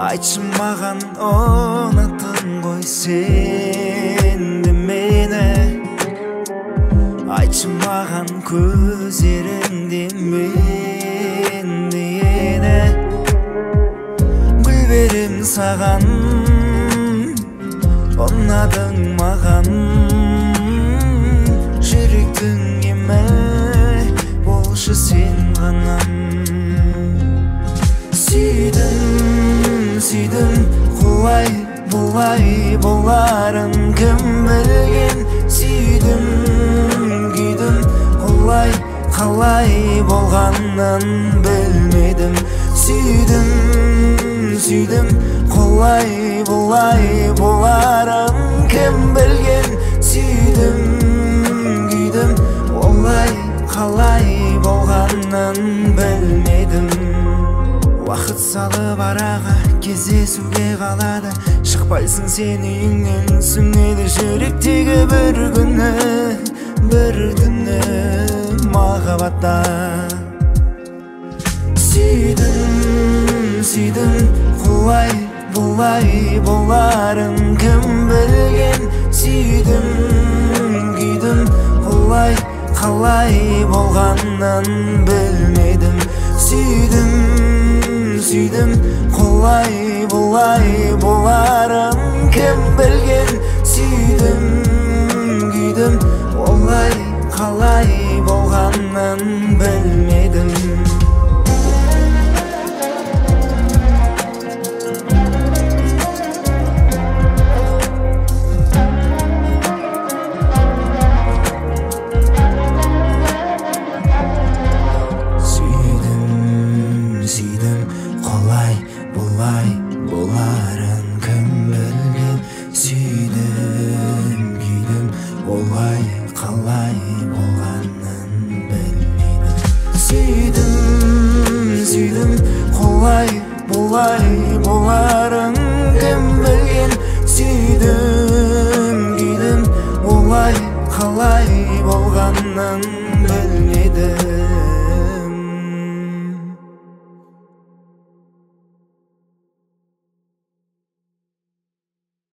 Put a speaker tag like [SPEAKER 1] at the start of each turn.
[SPEAKER 1] Айтшы маған ұнаттың ғой сенді мені. Айтшы маған көздеріңде менде еді. Гүл берем саған, ұнадың маған. Жүректің емі болшы сен ғана. Сүйдім, құлай бұлай боларын кім білген. Сүйдім, күйдім, құлай қалай болғанын білмедім. Сүйдім, құлай бұлай боларын кім білген. Сүйдім, күйдім, олай қалай болғанын білмедім. Уақыт салып араға кездесуге қалады. Шықпайсың сен үйіңнен, сүнеді жүректегі бір түні махаббатта. Сүйдім, құлай бұлай боларын кім білген. Сүйдім, күйдім, құлай қалай болғанын білмедім. Сүйдім, құлай бұлай боларын кім білген. Сүйдім, күйдім, олай қалай болғанын білмедім. Бұлай боларын кім білген. Сүйдім, күйдім, олай қалай болғанын білмедім. Сүйдім, құлай бұлай боларын кім білген. Сүйдім, күйдім, олай қалай болғанын білмедім.